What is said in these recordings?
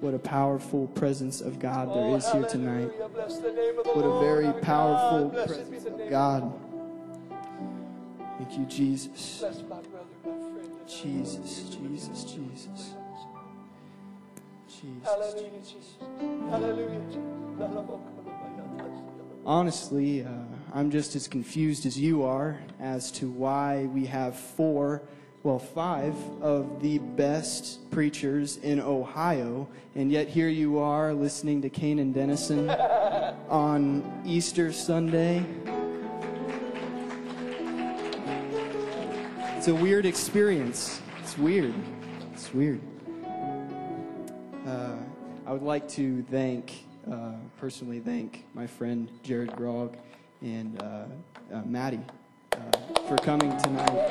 What a powerful presence of God there is here tonight. Bless the name of the What a Lord, very our powerful God. Blessed be presence the of name God. Thank you, Jesus. Bless my brother, my friend. Jesus, Jesus, Jesus. Jesus. Hallelujah, Jesus. Hallelujah, Jesus. Honestly, I'm just as confused as you are as to why we have 5 of the best preachers in Ohio, and yet here you are listening to Kanan Dennison on Easter Sunday. It's a weird experience. It's weird. It's weird. I would like to personally thank my friend Jared Grogg and Maddie for coming tonight.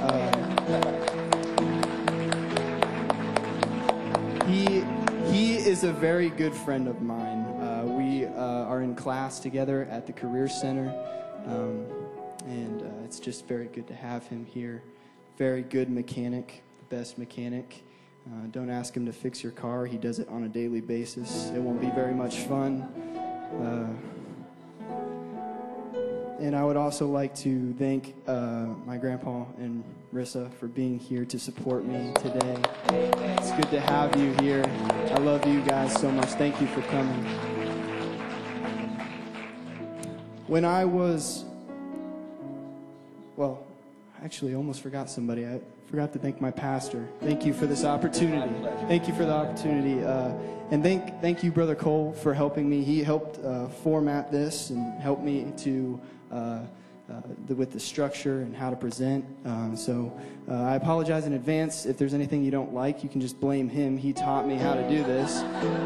He is a very good friend of mine. We are in class together at the Career Center, and it's just very good to have him here. Very good mechanic, the best mechanic. Don't ask him to fix your car. He does it on a daily basis. It won't be very much fun. And I would also like to thank my grandpa and Rissa for being here to support me today. It's good to have you here. I love you guys so much. Thank you for coming. When I was, actually, I almost forgot somebody. I forgot to thank my pastor. Thank you for this opportunity. Thank you for the opportunity. And thank you, Brother Cole, for helping me. He helped format this and helped me to with the structure and how to present. So I apologize in advance. If there's anything you don't like, you can just blame him. He taught me how to do this.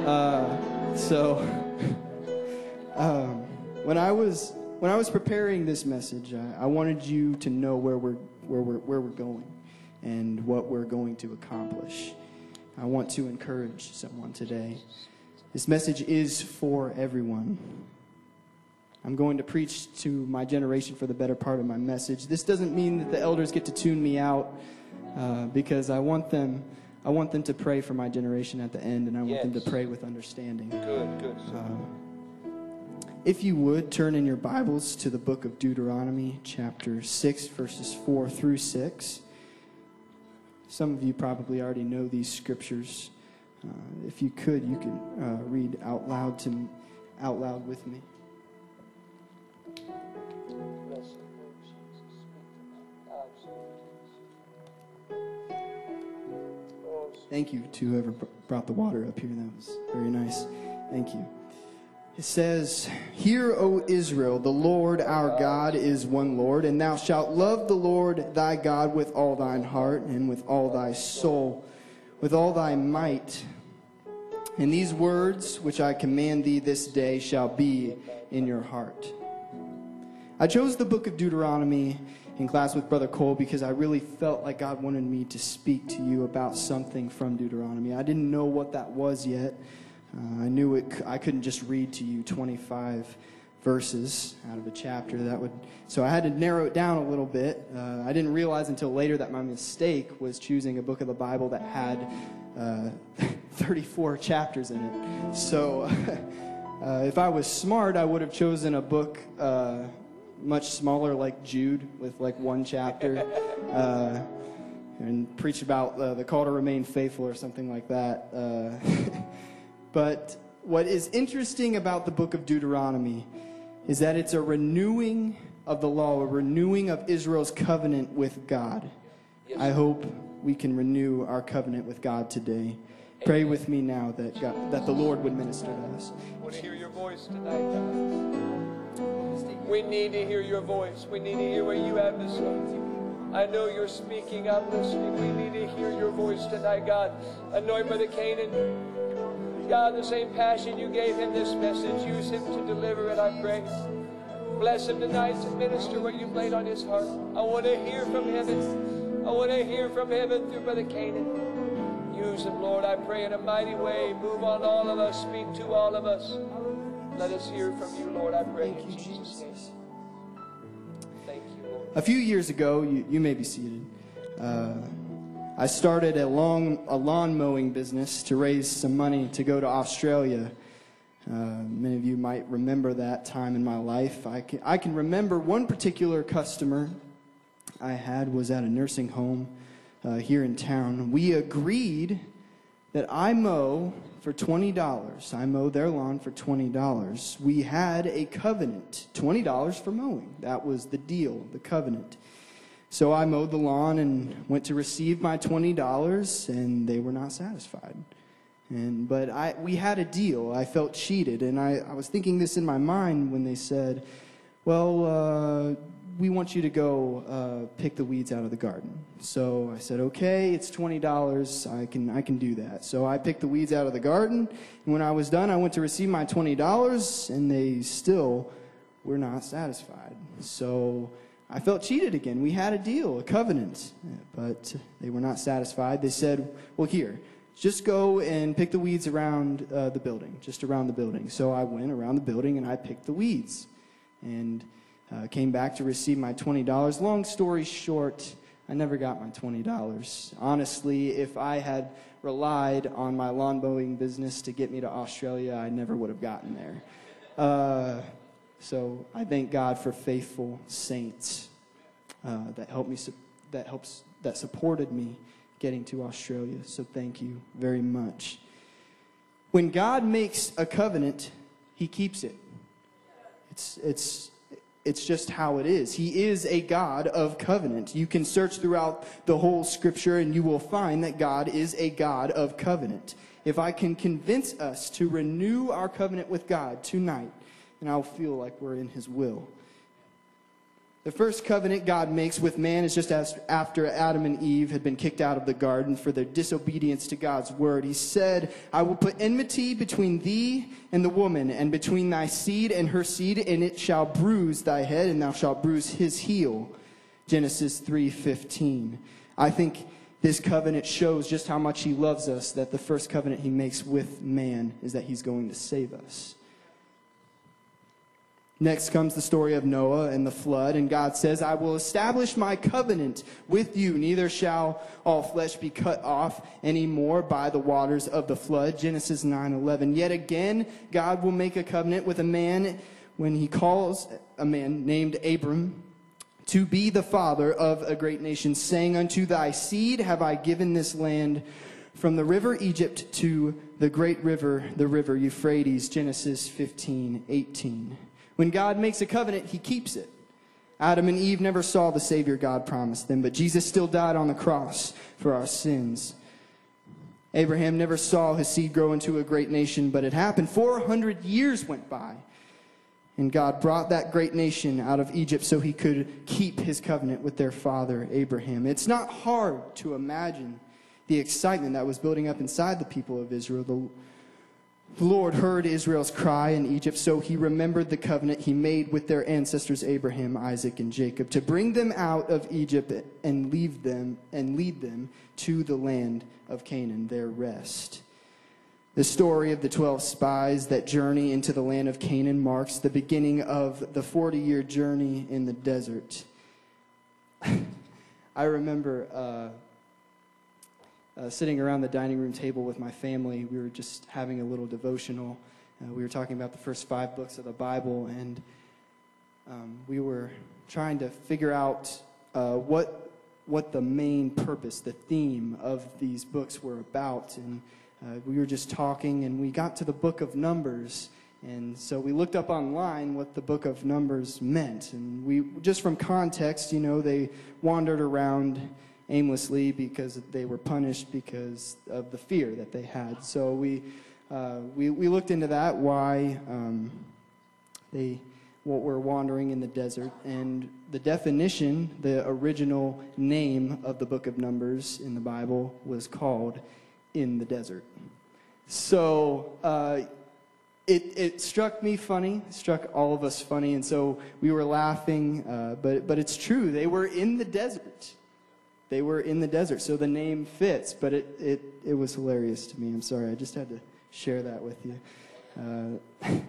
When I was preparing this message, I wanted you to know where we're going and what we're going to accomplish. I want to encourage someone today. This message is for everyone. I'm going to preach to my generation for the better part of my message. This doesn't mean that the elders get to tune me out, because I want them to pray for my generation at the end, and I want them to pray with understanding. Good. If you would, turn in your Bibles to the book of Deuteronomy, chapter 6, verses 4 through 6. Some of you probably already know these scriptures. If you could, you could read out loud with me. Thank you to whoever brought the water up here. That was very nice. Thank you. It says, "Hear, O Israel, the Lord our God is one Lord, and thou shalt love the Lord thy God with all thine heart, and with all thy soul, with all thy might. And these words which I command thee this day shall be in your heart." I chose the book of Deuteronomy in class with Brother Cole because I really felt like God wanted me to speak to you about something from Deuteronomy. I didn't know what that was yet. I knew I couldn't just read to you 25 verses out of a chapter. So I had to narrow it down a little bit. I didn't realize until later that my mistake was choosing a book of the Bible that had 34 chapters in it. So if I was smart, I would have chosen a book much smaller, like Jude, with like one chapter, and preach about the call to remain faithful or something like that. But what is interesting about the book of Deuteronomy is that it's a renewing of the law, a renewing of Israel's covenant with God. Yes. I hope we can renew our covenant with God today. Pray with me now that the Lord would minister to us. I want to hear your voice tonight, God. We need to hear your voice. We need to hear what you have to say. I know you're speaking. I'm listening. We need to hear your voice tonight, God. Anoint Brother Kanan. God, the same passion you gave him this message, use him to deliver it, I pray. Bless him tonight to minister what you've laid on his heart. I want to hear from heaven. I want to hear from heaven through Brother Kanan. Use him, Lord, I pray, in a mighty way. Move on all of us. Speak to all of us. Let us hear from you, Lord, I pray. Thank you, Jesus' name. Thank you, Lord. A few years ago, you may be seated. I started a lawn mowing business to raise some money to go to Australia. Many of you might remember that time in my life. I can remember one particular customer I had was at a nursing home here in town. We agreed that I mow for $20. I mow their lawn for $20. We had a covenant, $20 for mowing. That was the deal, the covenant. So I mowed the lawn and went to receive my $20, and they were not satisfied. But we had a deal. I felt cheated, and I was thinking this in my mind when they said, well, we want you to go pick the weeds out of the garden. So I said, okay, it's $20. I can do that. So I picked the weeds out of the garden, and when I was done, I went to receive my $20, and they still were not satisfied. So I felt cheated again. We had a deal, a covenant, but they were not satisfied. They said, well, here, just go and pick the weeds around the building, just around the building. So I went around the building, and I picked the weeds, and came back to receive my $20. Long story short, I never got my $20. Honestly, if I had relied on my lawn mowing business to get me to Australia, I never would have gotten there. So I thank God for faithful saints that supported me getting to Australia. So thank you very much. When God makes a covenant, He keeps it. It's just how it is. He is a God of covenant. You can search throughout the whole Scripture, and you will find that God is a God of covenant. If I can convince us to renew our covenant with God tonight, and I'll feel like we're in His will. The first covenant God makes with man is just as after Adam and Eve had been kicked out of the garden for their disobedience to God's word. He said, I will put enmity between thee and the woman, and between thy seed and her seed, and it shall bruise thy head, and thou shalt bruise his heel. Genesis 3:15. I think this covenant shows just how much He loves us, that the first covenant He makes with man is that He's going to save us. Next comes the story of Noah and the flood, and God says, I will establish my covenant with you. Neither shall all flesh be cut off anymore by the waters of the flood. Genesis 9:11. Yet again, God will make a covenant with a man when He calls a man named Abram to be the father of a great nation, saying, unto thy seed have I given this land, from the river Egypt to the great river, the river Euphrates. Genesis 15:18. When God makes a covenant, He keeps it. Adam and Eve never saw the Savior God promised them, but Jesus still died on the cross for our sins. Abraham never saw his seed grow into a great nation, but it happened. 400 years went by, and God brought that great nation out of Egypt so He could keep His covenant with their father, Abraham. It's not hard to imagine the excitement that was building up inside the people of Israel. The Lord heard Israel's cry in Egypt, so He remembered the covenant He made with their ancestors Abraham, Isaac, and Jacob, to bring them out of Egypt and lead them to the land of Canaan, their rest. The story of the 12 spies that journey into the land of Canaan marks the beginning of the 40-year journey in the desert. I remember sitting around the dining room table with my family. We were just having a little devotional. We were talking about the first 5 books of the Bible, and we were trying to figure out what the main purpose, the theme of these books were about. And we were just talking, and we got to the book of Numbers. And so we looked up online what the book of Numbers meant. And we, just from context, they wandered around aimlessly because they were punished because of the fear that they had. So we looked into that, why they were wandering in the desert, and the definition, the original name of the book of Numbers in the Bible was called In the Desert. So it struck me funny, struck all of us funny, and so we were laughing, but it's true, they were in the desert. They were in the desert, so the name fits, but it was hilarious to me. I'm sorry, I just had to share that with you.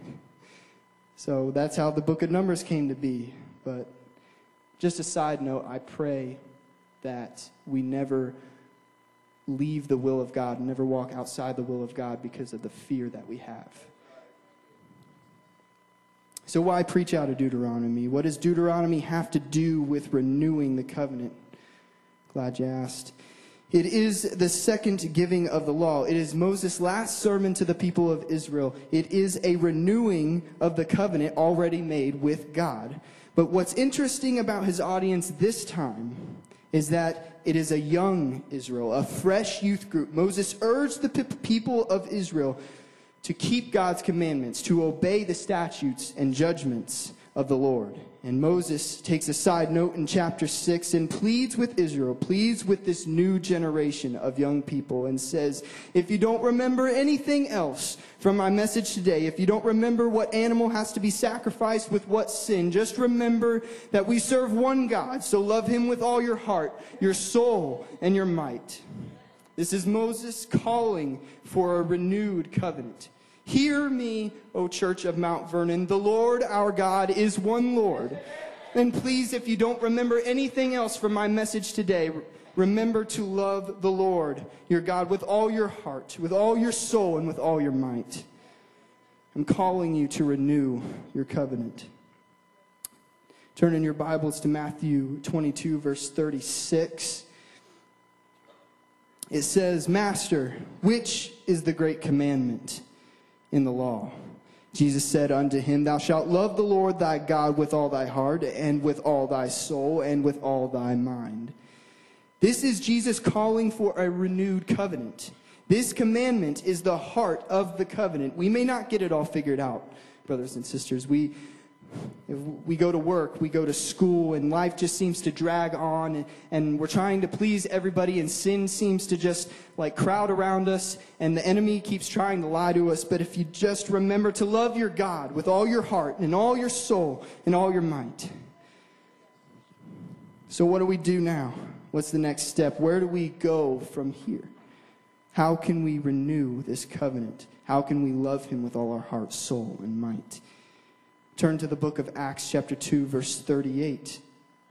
So that's how the book of Numbers came to be. But just a side note, I pray that we never leave the will of God, never walk outside the will of God because of the fear that we have. So why preach out of Deuteronomy? What does Deuteronomy have to do with renewing the covenant? Glad you asked. It is the second giving of the law. It is Moses' last sermon to the people of Israel. It is a renewing of the covenant already made with God. But what's interesting about his audience this time is that it is a young Israel, a fresh youth group. Moses urged the people of Israel to keep God's commandments, to obey the statutes and judgments of the Lord. And Moses takes a side note in chapter 6 and pleads with Israel, pleads with this new generation of young people, and says, if you don't remember anything else from my message today, if you don't remember what animal has to be sacrificed with what sin, just remember that we serve one God, so love him with all your heart, your soul, and your might. This is Moses calling for a renewed covenant. Hear me, O church of Mount Vernon. The Lord our God is one Lord. And please, if you don't remember anything else from my message today, remember to love the Lord, your God, with all your heart, with all your soul, and with all your might. I'm calling you to renew your covenant. Turn in your Bibles to Matthew 22, verse 36. It says, Master, which is the great commandment in the law? Jesus said unto him, Thou shalt love the Lord thy God with all thy heart, and with all thy soul, and with all thy mind. This is Jesus calling for a renewed covenant. This commandment is the heart of the covenant. We may not get it all figured out, brothers and sisters. We go to work, we go to school, and life just seems to drag on, and we're trying to please everybody, and sin seems to just like crowd around us, and the enemy keeps trying to lie to us. But if you just remember to love your God with all your heart and all your soul and all your might. So what do we do now? What's the next step? Where do we go from here? How can we renew this covenant? How can we love him with all our heart, soul, and might? Turn to the book of Acts, chapter 2, verse 38.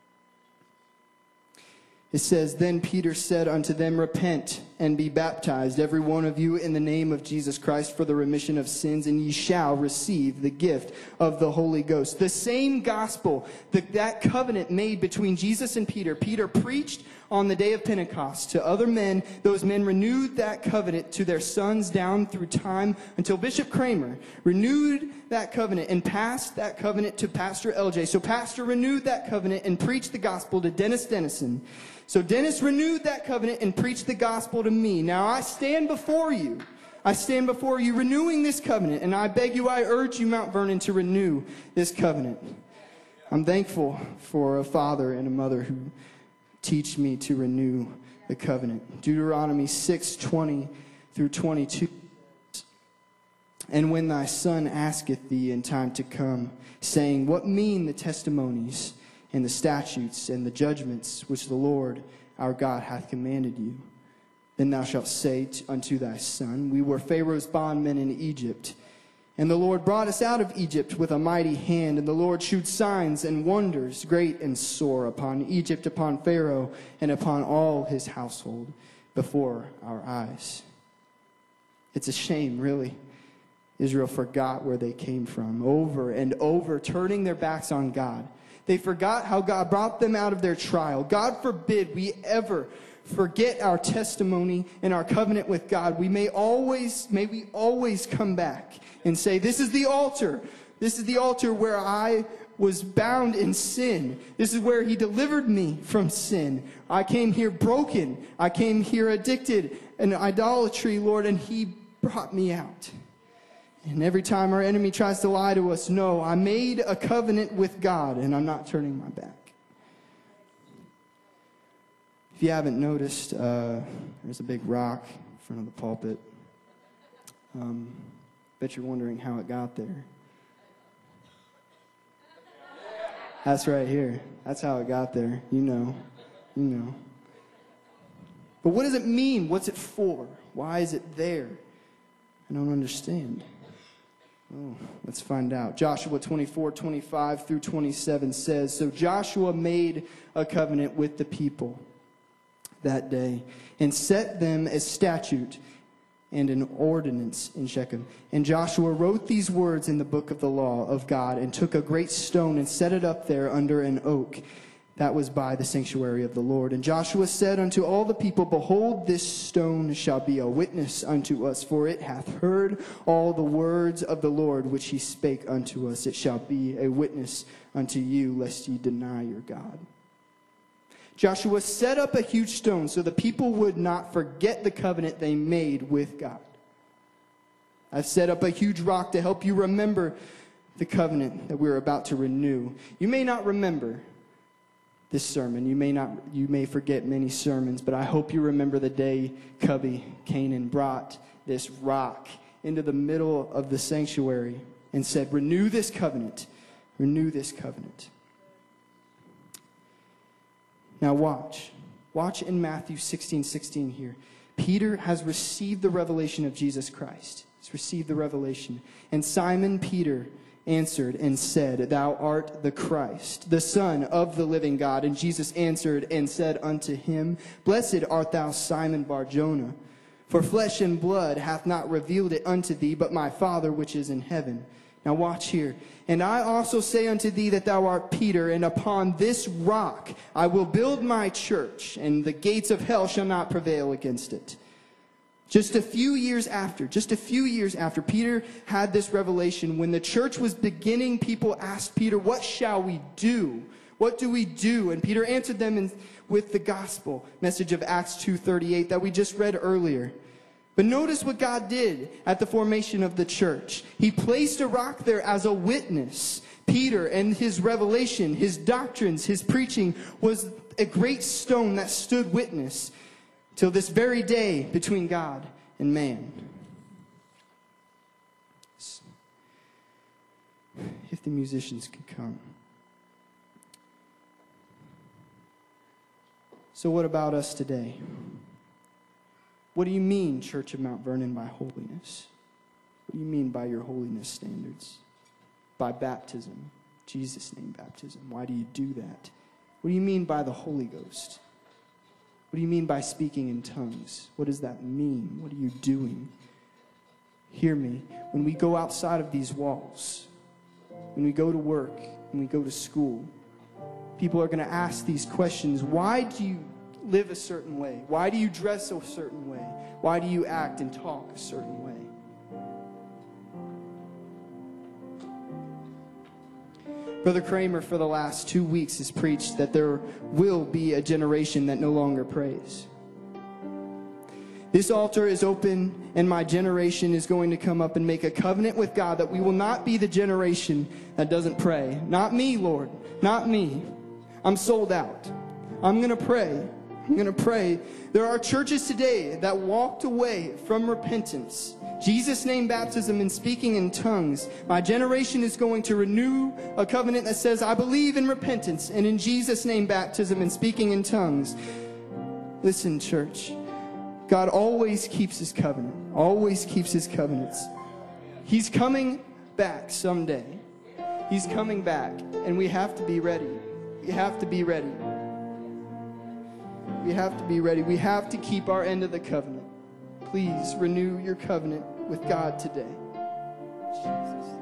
It says, Then Peter said unto them, Repent and be baptized, every one of you, in the name of Jesus Christ for the remission of sins, and ye shall receive the gift of the Holy Ghost. The same gospel, that covenant made between Jesus and Peter, Peter preached on the day of Pentecost to other men. Those men renewed that covenant to their sons down through time until Bishop Kramer renewed that covenant and passed that covenant to Pastor LJ. So Pastor renewed that covenant and preached the gospel to Dennis Dennison. So Dennis renewed that covenant and preached the gospel to me. Now I stand before you. I stand before you renewing this covenant, and I beg you, I urge you, Mount Vernon, to renew this covenant. I'm thankful for a father and a mother who teach me to renew the covenant. Deuteronomy 6:20 through 22. And when thy son asketh thee in time to come, saying, What mean the testimonies and the statutes and the judgments which the Lord our God hath commanded you? Then thou shalt say unto thy son, We were Pharaoh's bondmen in Egypt, and the Lord brought us out of Egypt with a mighty hand, and the Lord shewed signs and wonders great and sore upon Egypt, upon Pharaoh, and upon all his household before our eyes. It's a shame, really. Israel forgot where they came from over and over, turning their backs on God. They forgot how God brought them out of their trial. God forbid we ever forget our testimony and our covenant with God. May we always come back and say, This is the altar. This is the altar where I was bound in sin. This is where he delivered me from sin. I came here broken. I came here addicted in idolatry, Lord, and he brought me out. And every time our enemy tries to lie to us, no, I made a covenant with God, and I'm not turning my back. If you haven't noticed, there's a big rock in front of the pulpit. Bet you're wondering how it got there. That's right here. That's how it got there. You know. But what does it mean? What's it for? Why is it there? I don't understand. Oh, let's find out. Joshua 24:25 through 27 says, So Joshua made a covenant with the people, that day, and set them as statute and an ordinance in Shechem. And Joshua wrote these words in the book of the law of God, and took a great stone and set it up there under an oak that was by the sanctuary of the Lord. And Joshua said unto all the people, Behold, this stone shall be a witness unto us, for it hath heard all the words of the Lord which he spake unto us. It shall be a witness unto you, lest ye deny your God. Joshua set up a huge stone so the people would not forget the covenant they made with God. I've set up a huge rock to help you remember the covenant that we're about to renew. You may not remember this sermon. You may forget many sermons, but I hope you remember the day Cubby Canaan brought this rock into the middle of the sanctuary and said, renew this covenant. Renew this covenant. Now watch. Watch in Matthew 16:16 here. Peter has received the revelation of Jesus Christ. He's received the revelation. And Simon Peter answered and said, Thou art the Christ, the Son of the living God. And Jesus answered and said unto him, Blessed art thou, Simon Bar-Jonah, for flesh and blood hath not revealed it unto thee, but my Father which is in heaven. Now watch here. And I also say unto thee that thou art Peter, and upon this rock I will build my church, and the gates of hell shall not prevail against it. Just a few years after Peter had this revelation, when the church was beginning, people asked Peter, what shall we do? What do we do? And Peter answered them with the gospel message of Acts 2:38 that we just read earlier. But notice what God did at the formation of the church. He placed a rock there as a witness. Peter and his revelation, his doctrines, his preaching was a great stone that stood witness till this very day between God and man. If the musicians could come. So what about us today? What do you mean, Church of Mount Vernon, by holiness? What do you mean by your holiness standards? By baptism, Jesus' name baptism. Why do you do that? What do you mean by the Holy Ghost? What do you mean by speaking in tongues? What does that mean? What are you doing? Hear me. When we go outside of these walls, when we go to work, when we go to school, people are going to ask these questions. Why do you live a certain way? Why do you dress a certain way? Why do you act and talk a certain way? Brother Kramer, for the last 2 weeks, has preached that there will be a generation that no longer prays. This altar is open, and my generation is going to come up and make a covenant with God that we will not be the generation that doesn't pray. Not me, Lord. Not me. I'm sold out. I'm going to pray. I'm going to pray. There are churches today that walked away from repentance, Jesus' name baptism, and speaking in tongues. My generation is going to renew a covenant that says, I believe in repentance and in Jesus' name baptism and speaking in tongues. Listen, church. God always keeps his covenant. Always keeps his covenants. He's coming back someday. He's coming back, and we have to be ready. We have to be ready. We have to be ready. We have to keep our end of the covenant. Please renew your covenant with God today. Jesus.